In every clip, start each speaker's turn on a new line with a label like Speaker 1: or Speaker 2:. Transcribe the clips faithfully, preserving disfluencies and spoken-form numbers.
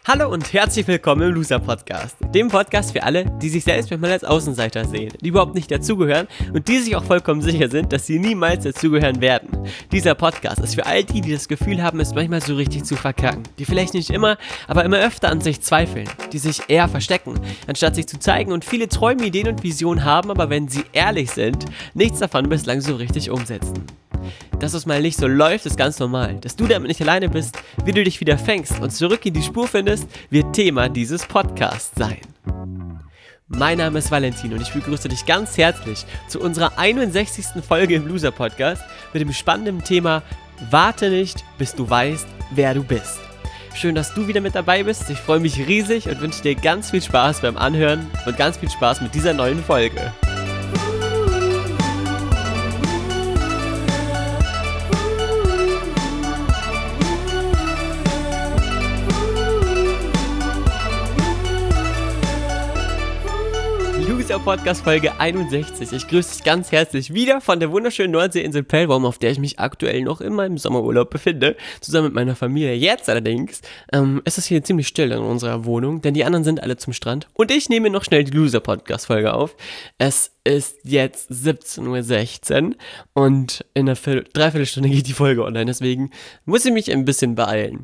Speaker 1: Hallo und herzlich willkommen im Loser Podcast, dem Podcast für alle, die sich selbst manchmal als Außenseiter sehen, die überhaupt nicht dazugehören und die sich auch vollkommen sicher sind, dass sie niemals dazugehören werden. Dieser Podcast ist für all die, die das Gefühl haben, es manchmal so richtig zu verkacken, die vielleicht nicht immer, aber immer öfter an sich zweifeln, die sich eher verstecken, anstatt sich zu zeigen und viele Träume, Ideen und Visionen haben, aber wenn sie ehrlich sind, nichts davon bislang so richtig umsetzen. Dass es mal nicht so läuft, ist ganz normal. Dass du damit nicht alleine bist, wie du dich wieder fängst und zurück in die Spur findest, wird Thema dieses Podcasts sein. Mein Name ist Valentin und ich begrüße dich ganz herzlich zu unserer einundsechzigsten Folge im Loser Podcast mit dem spannenden Thema Warte nicht, bis du weißt, wer du bist. Schön, dass du wieder mit dabei bist. Ich freue mich riesig und wünsche dir ganz viel Spaß beim Anhören und ganz viel Spaß mit dieser neuen Folge. Podcast Folge einundsechzig. Ich grüße dich ganz herzlich wieder von der wunderschönen Nordseeinsel Pellworm, auf der ich mich aktuell noch in meinem Sommerurlaub befinde, zusammen mit meiner Familie. Jetzt allerdings ähm, ist es hier ziemlich still in unserer Wohnung, denn die anderen sind alle zum Strand und ich nehme noch schnell die Loser Podcast Folge auf. Es ist jetzt siebzehn Uhr sechzehn und in einer Viertel- Dreiviertelstunde geht die Folge online, deswegen muss ich mich ein bisschen beeilen.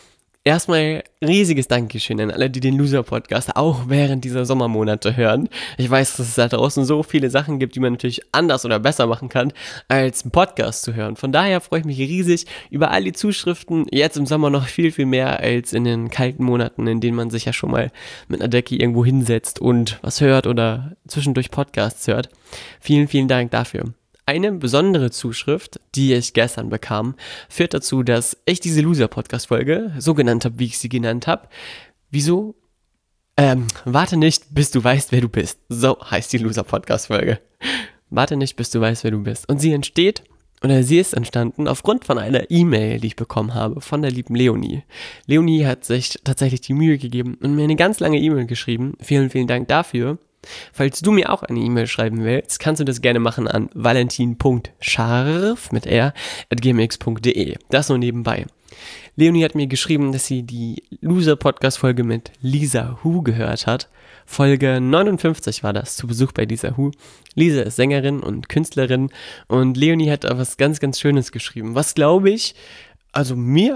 Speaker 1: Erstmal riesiges Dankeschön an alle, die den Loser-Podcast auch während dieser Sommermonate hören. Ich weiß, dass es da draußen so viele Sachen gibt, die man natürlich anders oder besser machen kann, als einen Podcast zu hören. Von daher freue ich mich riesig über all die Zuschriften. Jetzt im Sommer noch viel, viel mehr als in den kalten Monaten, in denen man sich ja schon mal mit einer Decke irgendwo hinsetzt und was hört oder zwischendurch Podcasts hört. Vielen, vielen Dank dafür. Eine besondere Zuschrift, die ich gestern bekam, führt dazu, dass ich diese Loser-Podcast-Folge so genannt habe, wie ich sie genannt habe. Wieso? Ähm, warte nicht, bis du weißt, wer du bist. So heißt die Loser-Podcast-Folge. Warte nicht, bis du weißt, wer du bist. Und sie entsteht, oder sie ist entstanden, aufgrund von einer E-Mail, die ich bekommen habe, von der lieben Leonie. Leonie hat sich tatsächlich die Mühe gegeben und mir eine ganz lange E-Mail geschrieben. Vielen, vielen Dank dafür. Falls du mir auch eine E-Mail schreiben willst, kannst du das gerne machen an valentin punkt scharf mit r at gmx punkt de. Das nur nebenbei. Leonie hat mir geschrieben, dass sie die Loser-Podcast-Folge mit Lisa Hu gehört hat. Folge neunundfünfzig war das, zu Besuch bei Lisa Hu. Lisa ist Sängerin und Künstlerin und Leonie hat da was ganz, ganz Schönes geschrieben. Was glaube ich, also mir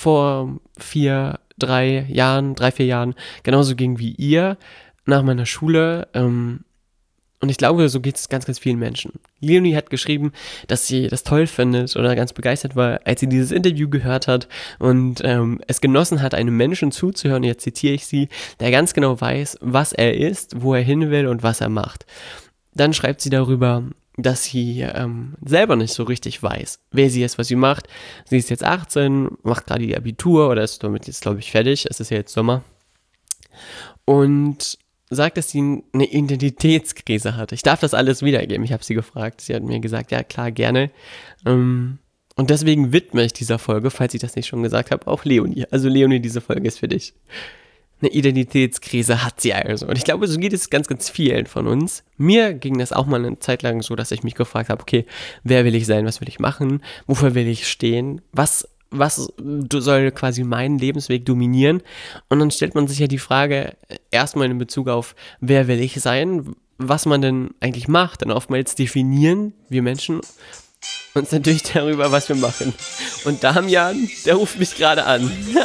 Speaker 1: vor vier, drei Jahren, drei, vier Jahren genauso ging wie ihr, nach meiner Schule, ähm, und ich glaube, so geht es ganz, ganz vielen Menschen. Leonie hat geschrieben, dass sie das toll findet oder ganz begeistert war, als sie dieses Interview gehört hat und ähm, es genossen hat, einem Menschen zuzuhören, jetzt zitiere ich sie, der ganz genau weiß, was er ist, wo er hin will und was er macht. Dann schreibt sie darüber, dass sie ähm, selber nicht so richtig weiß, wer sie ist, was sie macht. Sie ist jetzt achtzehn, macht gerade ihr Abitur oder ist damit jetzt, glaube ich, fertig. Es ist ja jetzt Sommer. Und sagt, dass sie eine Identitätskrise hat. Ich darf das alles wiedergeben. Ich habe sie gefragt. Sie hat mir gesagt, ja klar, gerne. Und deswegen widme ich dieser Folge, falls ich das nicht schon gesagt habe, auch Leonie. Also Leonie, diese Folge ist für dich. Eine Identitätskrise hat sie also. Und ich glaube, so geht es ganz, ganz vielen von uns. Mir ging das auch mal eine Zeit lang so, dass ich mich gefragt habe, okay, wer will ich sein, was will ich machen, wofür will ich stehen, was was soll quasi meinen Lebensweg dominieren? Und dann stellt man sich ja die Frage, erstmal in Bezug auf, wer will ich sein, was man denn eigentlich macht. Denn oftmals definieren wir Menschen uns natürlich darüber, was wir machen. Und Damian, der ruft mich gerade an. Ja.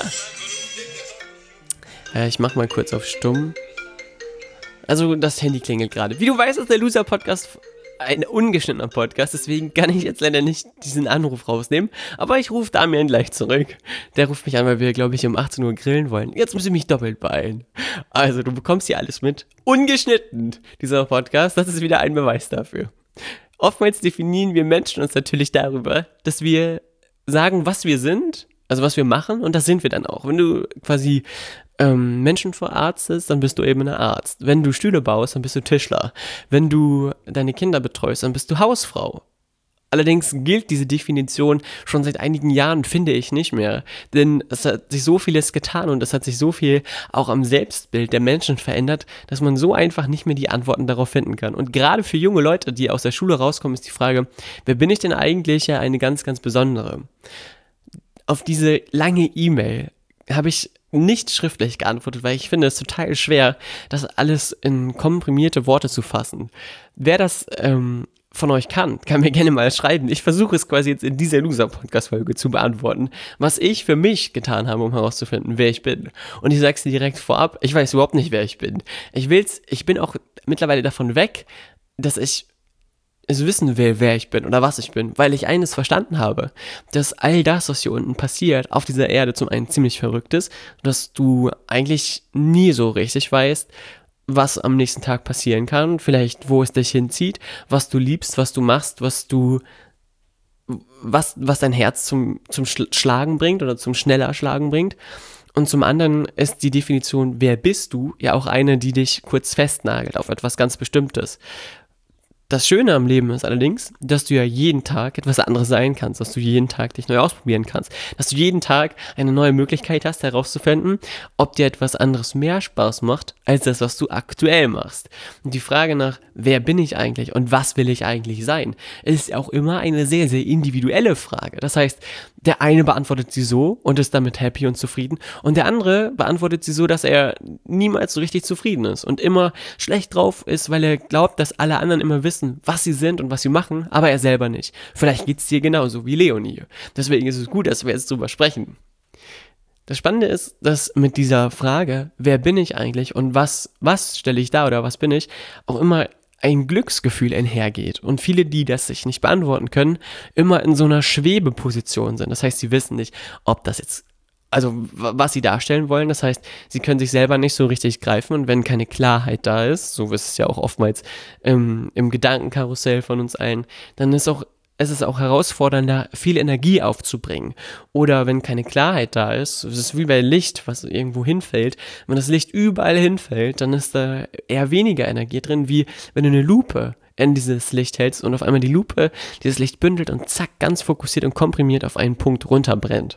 Speaker 1: Äh, ich mach mal kurz auf Stumm. Also das Handy klingelt gerade. Wie du weißt, ist der Loser-Podcast ein ungeschnittener Podcast, deswegen kann ich jetzt leider nicht diesen Anruf rausnehmen, aber ich rufe Damian gleich zurück. Der ruft mich an, weil wir, glaube ich, um achtzehn Uhr grillen wollen. Jetzt muss ich mich doppelt beeilen. Also, du bekommst hier alles mit. Ungeschnitten, dieser Podcast, das ist wieder ein Beweis dafür. Oftmals definieren wir Menschen uns natürlich darüber, dass wir sagen, was wir sind, also was wir machen, und das sind wir dann auch. Wenn du quasi ähm, Menschen verarztest, dann bist du eben ein Arzt. Wenn du Stühle baust, dann bist du Tischler. Wenn du deine Kinder betreust, dann bist du Hausfrau. Allerdings gilt diese Definition schon seit einigen Jahren, finde ich, nicht mehr. Denn es hat sich so vieles getan und es hat sich so viel auch am Selbstbild der Menschen verändert, dass man so einfach nicht mehr die Antworten darauf finden kann. Und gerade für junge Leute, die aus der Schule rauskommen, ist die Frage, wer bin ich denn eigentlich, ja eine ganz, ganz besondere. Auf diese lange E-Mail habe ich nicht schriftlich geantwortet, weil ich finde es total schwer, das alles in komprimierte Worte zu fassen. Wer das ähm, von euch kann, kann mir gerne mal schreiben. Ich versuche es quasi jetzt in dieser Loser-Podcast-Folge zu beantworten, was ich für mich getan habe, um herauszufinden, wer ich bin. Und ich sage es dir direkt vorab, ich weiß überhaupt nicht, wer ich bin. Ich will's, ich bin auch mittlerweile davon weg, dass ich es wissen will, wer ich bin oder was ich bin, weil ich eines verstanden habe, dass all das, was hier unten passiert, auf dieser Erde zum einen ziemlich verrückt ist, dass du eigentlich nie so richtig weißt, was am nächsten Tag passieren kann, vielleicht wo es dich hinzieht, was du liebst, was du machst, was du, was, was dein Herz zum, zum Schlagen bringt oder zum schneller Schlagen bringt. Und zum anderen ist die Definition, wer bist du, ja auch eine, die dich kurz festnagelt auf etwas ganz Bestimmtes. Das Schöne am Leben ist allerdings, dass du ja jeden Tag etwas anderes sein kannst, dass du jeden Tag dich neu ausprobieren kannst, dass du jeden Tag eine neue Möglichkeit hast, herauszufinden, ob dir etwas anderes mehr Spaß macht, als das, was du aktuell machst. Und die Frage nach, wer bin ich eigentlich und was will ich eigentlich sein, ist auch immer eine sehr, sehr individuelle Frage. Das heißt, der eine beantwortet sie so und ist damit happy und zufrieden und der andere beantwortet sie so, dass er niemals so richtig zufrieden ist und immer schlecht drauf ist, weil er glaubt, dass alle anderen immer wissen, was sie sind und was sie machen, aber er selber nicht. Vielleicht geht's dir genauso wie Leonie. Deswegen ist es gut, dass wir jetzt drüber sprechen. Das Spannende ist, dass mit dieser Frage, wer bin ich eigentlich und was, was stelle ich da oder was bin ich, auch immer ein Glücksgefühl einhergeht und viele, die das sich nicht beantworten können, immer in so einer Schwebeposition sind. Das heißt, sie wissen nicht, ob das jetzt, also was sie darstellen wollen. Das heißt, sie können sich selber nicht so richtig greifen und wenn keine Klarheit da ist, so ist es ja auch oftmals im, im Gedankenkarussell von uns allen, dann ist auch es ist auch herausfordernder, viel Energie aufzubringen. Oder wenn keine Klarheit da ist, es ist wie bei Licht, was irgendwo hinfällt. Wenn das Licht überall hinfällt, dann ist da eher weniger Energie drin, wie wenn du eine Lupe in dieses Licht hältst und auf einmal die Lupe dieses Licht bündelt und zack, ganz fokussiert und komprimiert auf einen Punkt runterbrennt.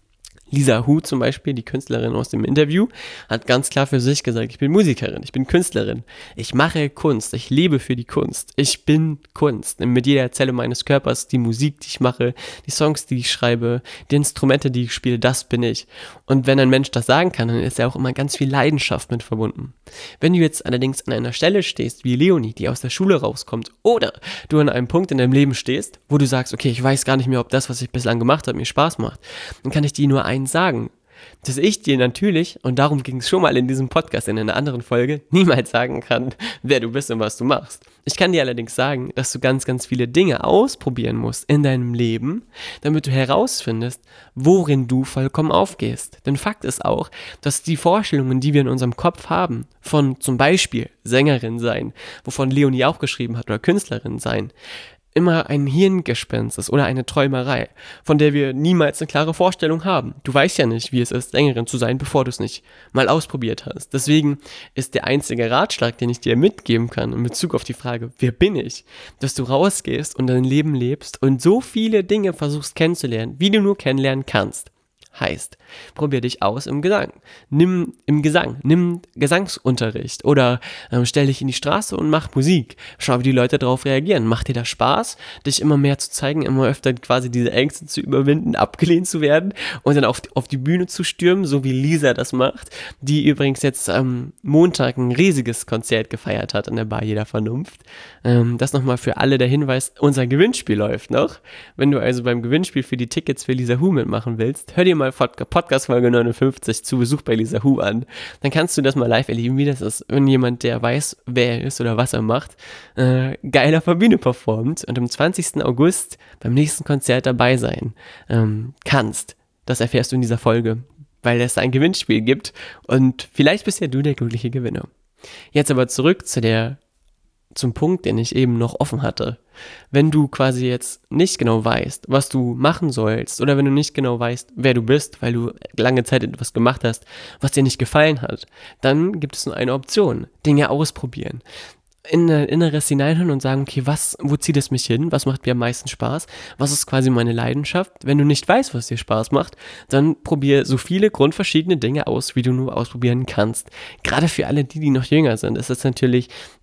Speaker 1: Lisa Hu zum Beispiel, die Künstlerin aus dem Interview, hat ganz klar für sich gesagt, ich bin Musikerin, ich bin Künstlerin, ich mache Kunst, ich lebe für die Kunst, ich bin Kunst. Mit jeder Zelle meines Körpers, die Musik, die ich mache, die Songs, die ich schreibe, die Instrumente, die ich spiele, das bin ich. Und wenn ein Mensch das sagen kann, dann ist ja auch immer ganz viel Leidenschaft mit verbunden. Wenn du jetzt allerdings an einer Stelle stehst, wie Leonie, die aus der Schule rauskommt, oder du an einem Punkt in deinem Leben stehst, wo du sagst, okay, ich weiß gar nicht mehr, ob das, was ich bislang gemacht habe, mir Spaß macht, dann kann ich dir nur eins sagen, dass ich dir natürlich, und darum ging es schon mal in diesem Podcast in einer anderen Folge, niemals sagen kann, wer du bist und was du machst. Ich kann dir allerdings sagen, dass du ganz, ganz viele Dinge ausprobieren musst in deinem Leben, damit du herausfindest, worin du vollkommen aufgehst. Denn Fakt ist auch, dass die Vorstellungen, die wir in unserem Kopf haben, von zum Beispiel Sängerin sein, wovon Leonie auch geschrieben hat, oder Künstlerin sein, immer ein Hirngespinst ist oder eine Träumerei, von der wir niemals eine klare Vorstellung haben. Du weißt ja nicht, wie es ist, Sängerin zu sein, bevor du es nicht mal ausprobiert hast. Deswegen ist der einzige Ratschlag, den ich dir mitgeben kann in Bezug auf die Frage, wer bin ich, dass du rausgehst und dein Leben lebst und so viele Dinge versuchst kennenzulernen, wie du nur kennenlernen kannst. Heißt, probier dich aus im Gesang. Nimm im Gesang, nimm Gesangsunterricht oder ähm, stell dich in die Straße und mach Musik. Schau, wie die Leute darauf reagieren. Macht dir das Spaß, dich immer mehr zu zeigen, immer öfter quasi diese Ängste zu überwinden, abgelehnt zu werden und dann auf, auf die Bühne zu stürmen, so wie Lisa das macht, die übrigens jetzt am Montag ein riesiges Konzert gefeiert hat an der Bar Jeder Vernunft. Ähm, das nochmal für alle der Hinweis, unser Gewinnspiel läuft noch. Wenn du also beim Gewinnspiel für die Tickets für Lisa Hu mitmachen willst, hör dir mal Podcast-Folge neunundfünfzig zu Besuch bei Lisa Hu an. Dann kannst du das mal live erleben, wie das ist, wenn jemand, der weiß, wer er ist oder was er macht, äh, geil auf der Bühne performt und am zwanzigsten August beim nächsten Konzert dabei sein ähm, kannst. Das erfährst du in dieser Folge, weil es ein Gewinnspiel gibt und vielleicht bist ja du der glückliche Gewinner. Jetzt aber zurück zu der zum Punkt, den ich eben noch offen hatte. Wenn du quasi jetzt nicht genau weißt, was du machen sollst oder wenn du nicht genau weißt, wer du bist, weil du lange Zeit etwas gemacht hast, was dir nicht gefallen hat, dann gibt es nur eine Option, Dinge ausprobieren. In ein Inneres hineinhören und sagen, okay, was, wo zieht es mich hin? Was macht mir am meisten Spaß? Was ist quasi meine Leidenschaft? Wenn du nicht weißt, was dir Spaß macht, dann probier so viele grundverschiedene Dinge aus, wie du nur ausprobieren kannst. Gerade für alle die, die noch jünger sind, ist es natürlich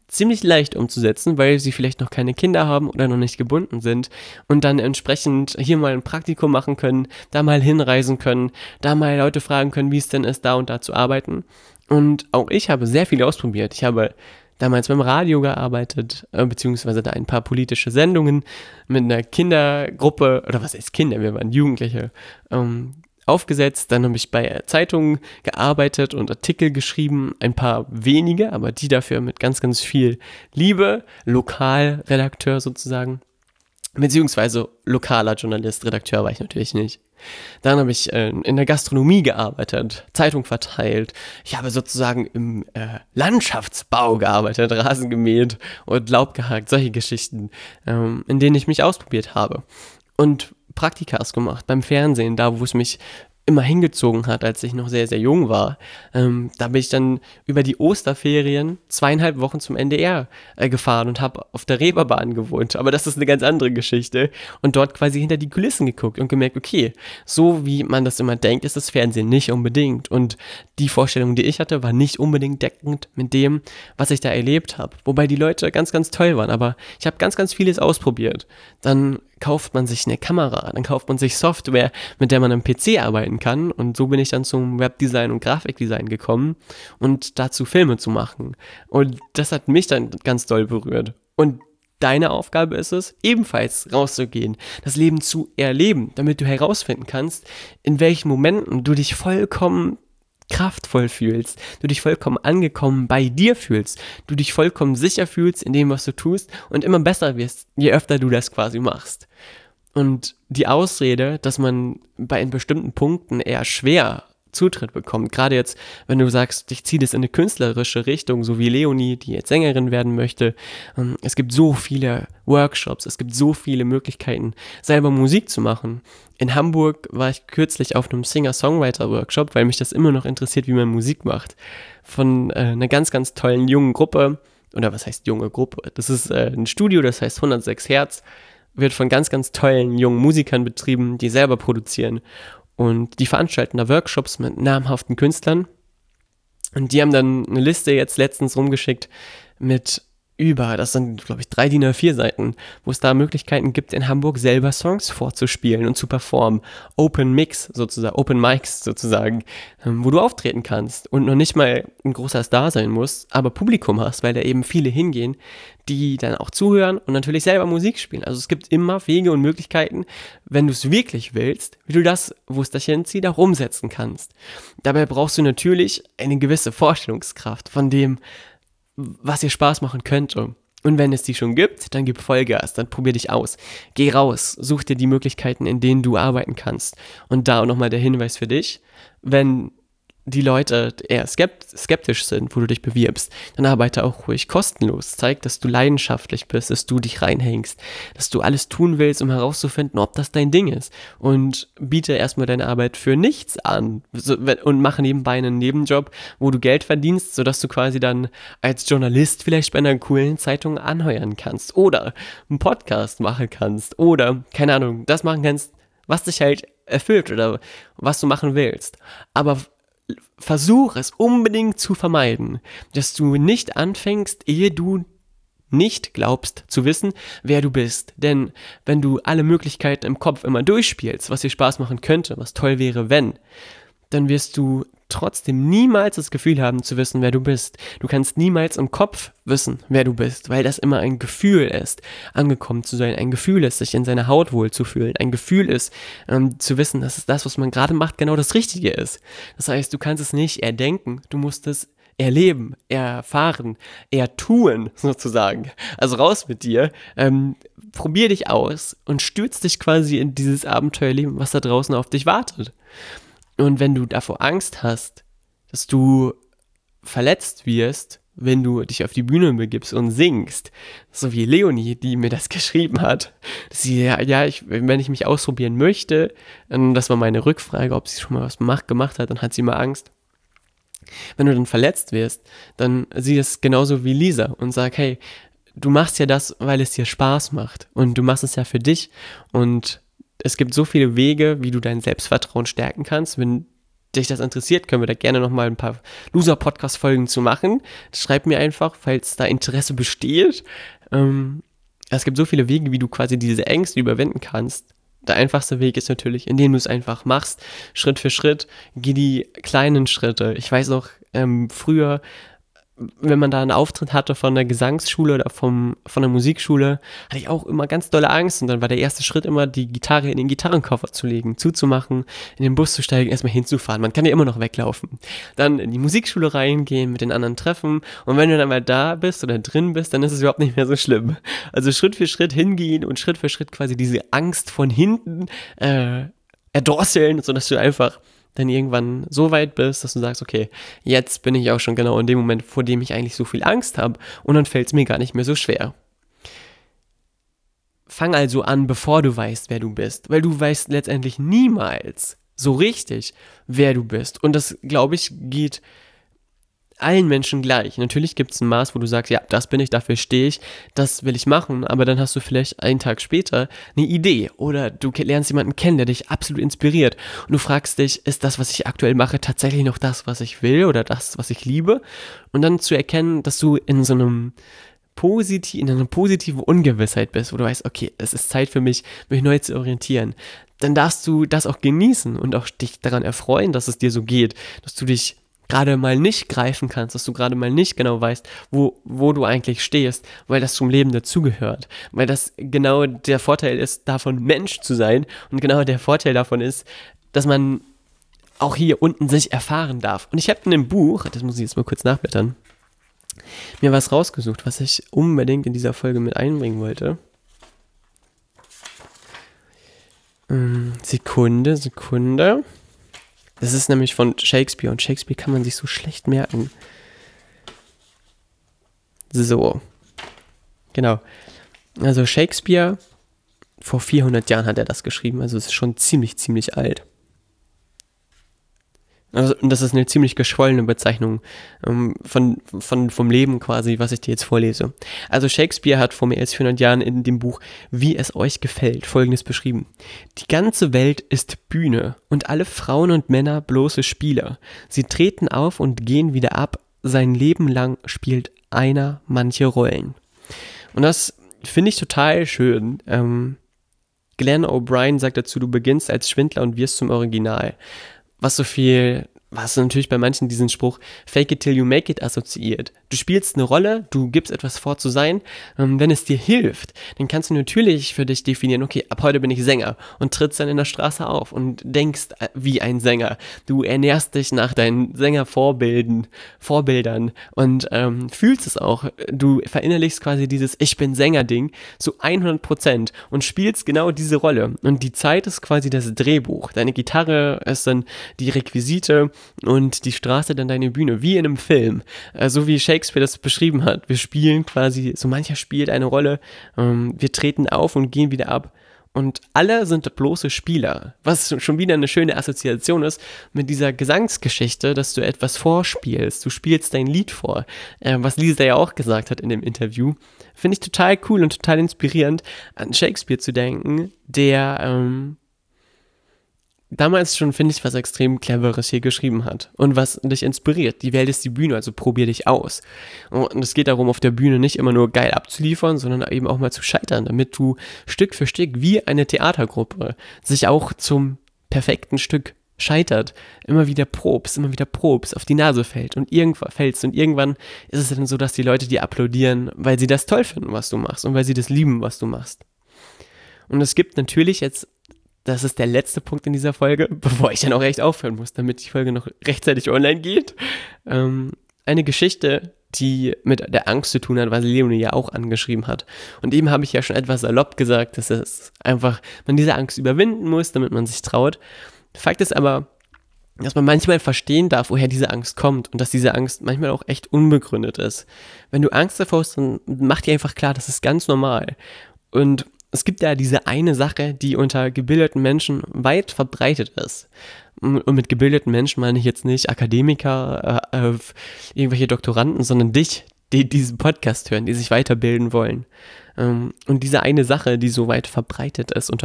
Speaker 1: ziemlich leicht umzusetzen, weil sie vielleicht noch keine Kinder haben oder noch nicht gebunden sind und dann entsprechend hier mal ein Praktikum machen können, da mal hinreisen können, da mal Leute fragen können, wie es denn ist, da und da zu arbeiten. Und auch ich habe sehr viel ausprobiert. Ich habe damals beim Radio gearbeitet, äh, beziehungsweise da ein paar politische Sendungen mit einer Kindergruppe, oder was heißt Kinder, wir waren Jugendliche, ähm, aufgesetzt. Dann habe ich bei Zeitungen gearbeitet und Artikel geschrieben, ein paar wenige, aber die dafür mit ganz, ganz viel Liebe, Lokalredakteur sozusagen, beziehungsweise lokaler Journalist, Redakteur war ich natürlich nicht. Dann habe ich äh, in der Gastronomie gearbeitet, Zeitung verteilt. Ich habe sozusagen im äh, Landschaftsbau gearbeitet, Rasen gemäht und Laub gehakt, solche Geschichten, ähm, in denen ich mich ausprobiert habe. Und Praktikas gemacht beim Fernsehen, da wo es mich immer hingezogen hat, als ich noch sehr, sehr jung war. Ähm, da bin ich dann über die Osterferien zweieinhalb Wochen zum N D R äh, gefahren und habe auf der Reeperbahn gewohnt. Aber das ist eine ganz andere Geschichte. Und dort quasi hinter die Kulissen geguckt und gemerkt, okay, so wie man das immer denkt, ist das Fernsehen nicht unbedingt. Und die Vorstellung, die ich hatte, war nicht unbedingt deckend mit dem, was ich da erlebt habe. Wobei die Leute ganz, ganz toll waren. Aber ich habe ganz, ganz vieles ausprobiert. Dann kauft man sich eine Kamera, dann kauft man sich Software, mit der man am P C arbeiten kann, und so bin ich dann zum Webdesign und Grafikdesign gekommen und dazu Filme zu machen, und das hat mich dann ganz doll berührt. Und deine Aufgabe ist es, ebenfalls rauszugehen, das Leben zu erleben, damit du herausfinden kannst, in welchen Momenten du dich vollkommen kraftvoll fühlst, du dich vollkommen angekommen bei dir fühlst, du dich vollkommen sicher fühlst in dem, was du tust und immer besser wirst, je öfter du das quasi machst. Und die Ausrede, dass man bei bestimmten Punkten eher schwer Zutritt bekommt, gerade jetzt, wenn du sagst, ich ziehe das in eine künstlerische Richtung, so wie Leonie, die jetzt Sängerin werden möchte. Es gibt so viele Workshops, es gibt so viele Möglichkeiten, selber Musik zu machen. In Hamburg war ich kürzlich auf einem Singer-Songwriter-Workshop, weil mich das immer noch interessiert, wie man Musik macht. Von äh, einer ganz, ganz tollen jungen Gruppe, oder was heißt junge Gruppe? Das ist äh, ein Studio, das heißt hundertsechs Hertz, wird von ganz, ganz tollen jungen Musikern betrieben, die selber produzieren. Und die veranstalten da Workshops mit namhaften Künstlern. Und die haben dann eine Liste jetzt letztens rumgeschickt mit über, das sind, glaube ich, drei D I N A vier Seiten, wo es da Möglichkeiten gibt, in Hamburg selber Songs vorzuspielen und zu performen. Open Mix sozusagen, Open Mics sozusagen, wo du auftreten kannst und noch nicht mal ein großer Star sein musst, aber Publikum hast, weil da eben viele hingehen, die dann auch zuhören und natürlich selber Musik spielen. Also es gibt immer Wege und Möglichkeiten, wenn du es wirklich willst, wie du das, wo es dich hinzieht, auch umsetzen kannst. Dabei brauchst du natürlich eine gewisse Vorstellungskraft von dem, was dir Spaß machen könnte. Und wenn es die schon gibt, dann gib Vollgas, dann probier dich aus. Geh raus, such dir die Möglichkeiten, in denen du arbeiten kannst. Und da auch nochmal der Hinweis für dich, wenn die Leute eher skeptisch sind, wo du dich bewirbst, dann arbeite auch ruhig kostenlos. Zeig, dass du leidenschaftlich bist, dass du dich reinhängst, dass du alles tun willst, um herauszufinden, ob das dein Ding ist. Und biete erstmal deine Arbeit für nichts an und mach nebenbei einen Nebenjob, wo du Geld verdienst, sodass du quasi dann als Journalist vielleicht bei einer coolen Zeitung anheuern kannst oder einen Podcast machen kannst oder, keine Ahnung, das machen kannst, was dich halt erfüllt oder was du machen willst. Aber versuch es unbedingt zu vermeiden, dass du nicht anfängst, ehe du nicht glaubst zu wissen, wer du bist. Denn wenn du alle Möglichkeiten im Kopf immer durchspielst, was dir Spaß machen könnte, was toll wäre, wenn, dann wirst du trotzdem niemals das Gefühl haben zu wissen, wer du bist. Du kannst niemals im Kopf wissen, wer du bist, weil das immer ein Gefühl ist, angekommen zu sein. Ein Gefühl ist, sich in seiner Haut wohlzufühlen. Ein Gefühl ist, ähm, zu wissen, dass es das, was man gerade macht, genau das Richtige ist. Das heißt, du kannst es nicht erdenken, du musst es erleben, erfahren, ertun sozusagen. Also raus mit dir, ähm, probier dich aus und stürz dich quasi in dieses Abenteuerleben, was da draußen auf dich wartet. Und wenn du davor Angst hast, dass du verletzt wirst, wenn du dich auf die Bühne begibst und singst, so wie Leonie, die mir das geschrieben hat, dass sie, ja, ja ich, wenn ich mich ausprobieren möchte, das war meine Rückfrage, ob sie schon mal was gemacht, gemacht hat, dann hat sie mal Angst. Wenn du dann verletzt wirst, dann sieh es genauso wie Lisa und sag, hey, du machst ja das, weil es dir Spaß macht und du machst es ja für dich und es gibt so viele Wege, wie du dein Selbstvertrauen stärken kannst, wenn dich das interessiert, können wir da gerne nochmal ein paar Loser-Podcast-Folgen zu machen. Schreib mir einfach, falls da Interesse besteht. Ähm, es gibt so viele Wege, wie du quasi diese Ängste überwinden kannst. Der einfachste Weg ist natürlich, indem du es einfach machst, Schritt für Schritt, geh die kleinen Schritte. Ich weiß noch, ähm, früher, wenn man da einen Auftritt hatte von der Gesangsschule oder vom, von der Musikschule, hatte ich auch immer ganz dolle Angst und dann war der erste Schritt immer, die Gitarre in den Gitarrenkoffer zu legen, zuzumachen, in den Bus zu steigen, erstmal hinzufahren. Man kann ja immer noch weglaufen. Dann in die Musikschule reingehen, mit den anderen treffen und wenn du dann mal da bist oder drin bist, dann ist es überhaupt nicht mehr so schlimm. Also Schritt für Schritt hingehen und Schritt für Schritt quasi diese Angst von hinten äh, erdrosseln, sodass du einfach dann irgendwann so weit bist, dass du sagst, okay, jetzt bin ich auch schon genau in dem Moment, vor dem ich eigentlich so viel Angst habe und dann fällt es mir gar nicht mehr so schwer. Fang also an, bevor du weißt, wer du bist, weil du weißt letztendlich niemals so richtig, wer du bist und das, glaube ich, geht allen Menschen gleich. Natürlich gibt es ein Maß, wo du sagst, ja, das bin ich, dafür stehe ich, das will ich machen, aber dann hast du vielleicht einen Tag später eine Idee oder du lernst jemanden kennen, der dich absolut inspiriert und du fragst dich, ist das, was ich aktuell mache, tatsächlich noch das, was ich will oder das, was ich liebe? Und dann zu erkennen, dass du in so einem positiv, in einer positiven Ungewissheit bist, wo du weißt, okay, es ist Zeit für mich, mich neu zu orientieren, dann darfst du das auch genießen und auch dich daran erfreuen, dass es dir so geht, dass du dich gerade mal nicht greifen kannst, dass du gerade mal nicht genau weißt, wo, wo du eigentlich stehst, weil das zum Leben dazugehört, weil das genau der Vorteil ist, davon Mensch zu sein und genau der Vorteil davon ist, dass man auch hier unten sich erfahren darf. Und ich habe in dem Buch, das muss ich jetzt mal kurz nachblättern, mir was rausgesucht, was ich unbedingt in dieser Folge mit einbringen wollte. Ähm, Sekunde, Sekunde. Das ist nämlich von Shakespeare und Shakespeare kann man sich so schlecht merken. So. Genau. Also Shakespeare, vor vierhundert Jahren hat er das geschrieben, also es ist schon ziemlich, ziemlich alt. Also, und das ist eine ziemlich geschwollene Bezeichnung ähm, von, von, vom Leben quasi, was ich dir jetzt vorlese. Also Shakespeare hat vor mehr als vierhundert Jahren in dem Buch Wie es euch gefällt Folgendes beschrieben. Die ganze Welt ist Bühne und alle Frauen und Männer bloße Spieler. Sie treten auf und gehen wieder ab. Sein Leben lang spielt einer manche Rollen. Und das finde ich total schön. Ähm, Glenn O'Brien sagt dazu, du beginnst als Schwindler und wirst zum Original. Was so viel, was natürlich bei manchen diesen Spruch Fake it till you make it assoziiert. Du spielst eine Rolle, du gibst etwas vor zu sein, ähm, wenn es dir hilft, dann kannst du natürlich für dich definieren, okay, ab heute bin ich Sänger und trittst dann in der Straße auf und denkst äh, wie ein Sänger. Du ernährst dich nach deinen Sängervorbildern Vorbildern und ähm, fühlst es auch. Du verinnerlichst quasi dieses Ich bin Sänger-Ding zu hundert Prozent und spielst genau diese Rolle. Und die Zeit ist quasi das Drehbuch. Deine Gitarre ist dann die Requisite und die Straße dann deine Bühne, wie in einem Film. Äh, so wie Shakespeare das beschrieben hat. Wir spielen quasi, so mancher spielt eine Rolle, ähm, wir treten auf und gehen wieder ab. Und alle sind bloße Spieler, was schon wieder eine schöne Assoziation ist mit dieser Gesangsgeschichte, dass du etwas vorspielst. Du spielst dein Lied vor, äh, was Lisa ja auch gesagt hat in dem Interview. Finde ich total cool und total inspirierend, an Shakespeare zu denken, der ähm, damals schon, finde ich, was extrem Cleveres hier geschrieben hat und was dich inspiriert. Die Welt ist die Bühne, also probier dich aus. Und es geht darum, auf der Bühne nicht immer nur geil abzuliefern, sondern eben auch mal zu scheitern, damit du Stück für Stück wie eine Theatergruppe sich auch zum perfekten Stück scheitert, immer wieder probst, immer wieder probst, auf die Nase fällt und irgendwann fällst und irgendwann ist es dann so, dass die Leute dir applaudieren, weil sie das toll finden, was du machst und weil sie das lieben, was du machst. Und es gibt natürlich jetzt, das ist der letzte Punkt in dieser Folge, bevor ich dann auch echt aufhören muss, damit die Folge noch rechtzeitig online geht. Ähm, eine Geschichte, die mit der Angst zu tun hat, was Leonie ja auch angeschrieben hat. Und eben habe ich ja schon etwas salopp gesagt, dass es einfach, man diese Angst überwinden muss, damit man sich traut. Fakt ist aber, dass man manchmal verstehen darf, woher diese Angst kommt und dass diese Angst manchmal auch echt unbegründet ist. Wenn du Angst davor hast, dann mach dir einfach klar, das ist ganz normal. Und es gibt ja diese eine Sache, die unter gebildeten Menschen weit verbreitet ist. Und mit gebildeten Menschen meine ich jetzt nicht Akademiker, äh, äh, irgendwelche Doktoranden, sondern dich, die diesen Podcast hören, die sich weiterbilden wollen. Ähm, und diese eine Sache, die so weit verbreitet ist unter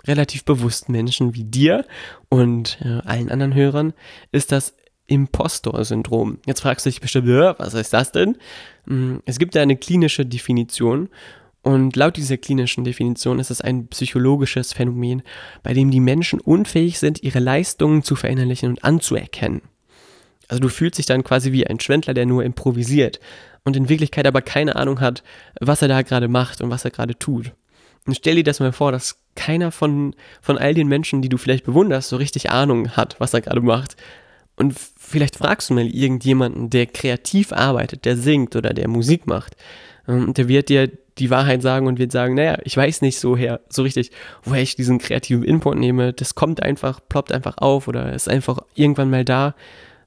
Speaker 1: relativ bewussten Menschen wie dir und äh, allen anderen Hörern, ist das Impostor-Syndrom. Jetzt fragst du dich bestimmt, was heißt das denn? Es gibt da eine klinische Definition und laut dieser klinischen Definition ist es ein psychologisches Phänomen, bei dem die Menschen unfähig sind, ihre Leistungen zu verinnerlichen und anzuerkennen. Also du fühlst dich dann quasi wie ein Schwindler, der nur improvisiert und in Wirklichkeit aber keine Ahnung hat, was er da gerade macht und was er gerade tut. Und stell dir das mal vor, dass keiner von, von all den Menschen, die du vielleicht bewunderst, so richtig Ahnung hat, was er gerade macht. Und vielleicht fragst du mal irgendjemanden, der kreativ arbeitet, der singt oder der Musik macht. Und der wird dir die Wahrheit sagen und wird sagen, naja, ich weiß nicht so her, so richtig, woher ich diesen kreativen Input nehme. Das kommt einfach, ploppt einfach auf oder ist einfach irgendwann mal da.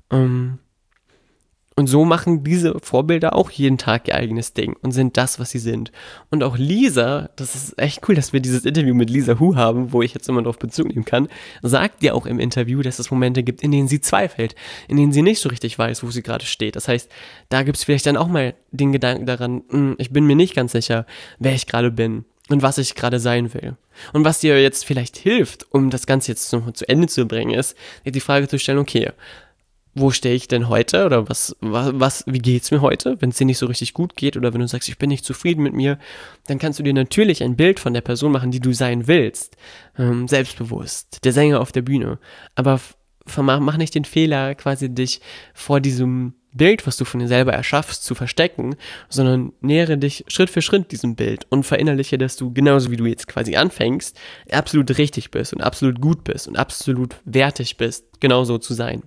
Speaker 1: Und so machen diese Vorbilder auch jeden Tag ihr eigenes Ding und sind das, was sie sind. Und auch Lisa, das ist echt cool, dass wir dieses Interview mit Lisa Hu haben, wo ich jetzt immer darauf Bezug nehmen kann, sagt ja auch im Interview, dass es Momente gibt, in denen sie zweifelt, in denen sie nicht so richtig weiß, wo sie gerade steht. Das heißt, da gibt es vielleicht dann auch mal den Gedanken daran, ich bin mir nicht ganz sicher, wer ich gerade bin und was ich gerade sein will. Und was dir jetzt vielleicht hilft, um das Ganze jetzt zu, zu Ende zu bringen, ist, dir die Frage zu stellen, okay, wo stehe ich denn heute oder was, was, was wie geht's mir heute, wenn es dir nicht so richtig gut geht oder wenn du sagst, ich bin nicht zufrieden mit mir, dann kannst du dir natürlich ein Bild von der Person machen, die du sein willst, ähm, selbstbewusst, der Sänger auf der Bühne, aber f- mach nicht den Fehler, quasi dich vor diesem Bild, was du von dir selber erschaffst, zu verstecken, sondern nähere dich Schritt für Schritt diesem Bild und verinnerliche, dass du genauso wie du jetzt quasi anfängst, absolut richtig bist und absolut gut bist und absolut wertig bist, genauso zu sein.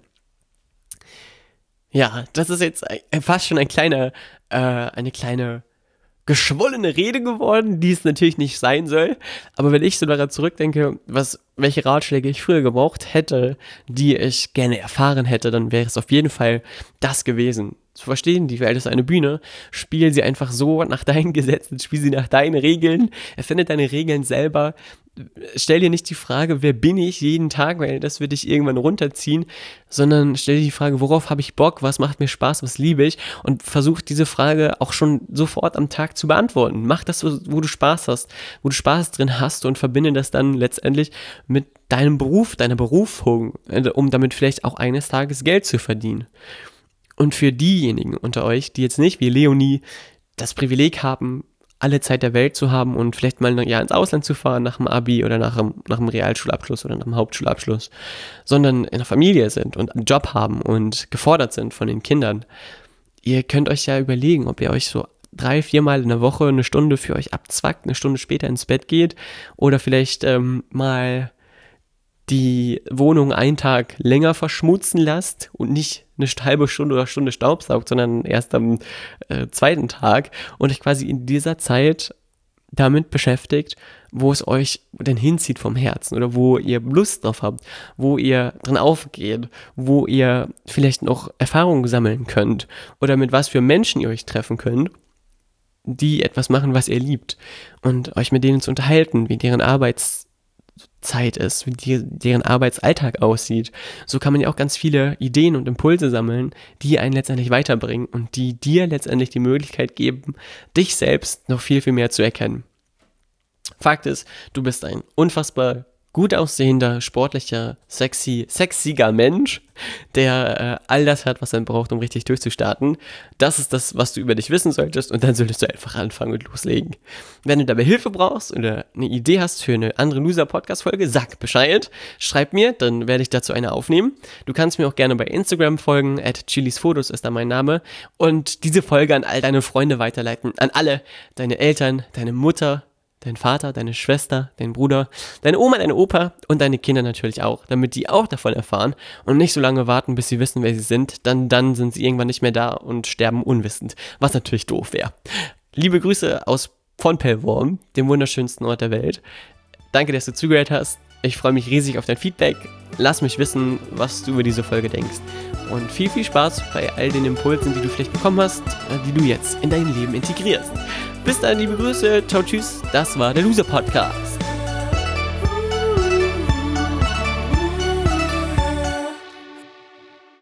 Speaker 1: Ja, das ist jetzt fast schon ein kleiner, äh, eine kleine geschwollene Rede geworden, die es natürlich nicht sein soll. Aber wenn ich so daran zurückdenke, was, welche Ratschläge ich früher gebraucht hätte, die ich gerne erfahren hätte, dann wäre es auf jeden Fall das gewesen. Zu verstehen, die Welt ist eine Bühne, spiel sie einfach so nach deinen Gesetzen, spiel sie nach deinen Regeln, erfinde deine Regeln selber. Stell dir nicht die Frage, wer bin ich jeden Tag, weil das wird dich irgendwann runterziehen, sondern stell dir die Frage, worauf habe ich Bock, was macht mir Spaß, was liebe ich und versuch diese Frage auch schon sofort am Tag zu beantworten. Mach das, wo du Spaß hast, wo du Spaß drin hast und verbinde das dann letztendlich mit deinem Beruf, deiner Berufung, um damit vielleicht auch eines Tages Geld zu verdienen. Und für diejenigen unter euch, die jetzt nicht wie Leonie das Privileg haben, alle Zeit der Welt zu haben und vielleicht mal ein Jahr ins Ausland zu fahren nach dem Abi oder nach einem, nach einem Realschulabschluss oder nach einem Hauptschulabschluss, sondern in einer Familie sind und einen Job haben und gefordert sind von den Kindern. Ihr könnt euch ja überlegen, ob ihr euch so drei, viermal in der Woche eine Stunde für euch abzwackt, eine Stunde später ins Bett geht oder vielleicht ähm, mal die Wohnung einen Tag länger verschmutzen lasst und nicht eine halbe Stunde oder Stunde staubsaugt, sondern erst am äh, zweiten Tag und euch quasi in dieser Zeit damit beschäftigt, wo es euch denn hinzieht vom Herzen oder wo ihr Lust drauf habt, wo ihr drin aufgeht, wo ihr vielleicht noch Erfahrungen sammeln könnt oder mit was für Menschen ihr euch treffen könnt, die etwas machen, was ihr liebt und euch mit denen zu unterhalten, wie deren Arbeits Zeit ist, wie die, deren Arbeitsalltag aussieht. So kann man ja auch ganz viele Ideen und Impulse sammeln, die einen letztendlich weiterbringen und die dir letztendlich die Möglichkeit geben, dich selbst noch viel, viel mehr zu erkennen. Fakt ist, du bist ein unfassbar gut aussehender, sportlicher, sexy, sexiger Mensch, der äh, all das hat, was er braucht, um richtig durchzustarten. Das ist das, was du über dich wissen solltest und dann solltest du einfach anfangen und loslegen. Wenn du dabei Hilfe brauchst oder eine Idee hast für eine andere Loser-Podcast-Folge, sag Bescheid, schreib mir, dann werde ich dazu eine aufnehmen. Du kannst mir auch gerne bei Instagram folgen, at chilisfotos ist da mein Name und diese Folge an all deine Freunde weiterleiten, an alle, deine Eltern, deine Mutter, dein Vater, deine Schwester, dein Bruder, deine Oma, deine Opa und deine Kinder natürlich auch, damit die auch davon erfahren und nicht so lange warten, bis sie wissen, wer sie sind, dann, dann sind sie irgendwann nicht mehr da und sterben unwissend, was natürlich doof wäre. Liebe Grüße aus von Pellworm, dem wunderschönsten Ort der Welt. Danke, dass du zugehört hast. Ich freue mich riesig auf dein Feedback. Lass mich wissen, was du über diese Folge denkst. Und viel, viel Spaß bei all den Impulsen, die du vielleicht bekommen hast, die du jetzt in dein Leben integrierst. Bis dann, liebe Grüße. Ciao, tschüss. Das war der Loser Podcast.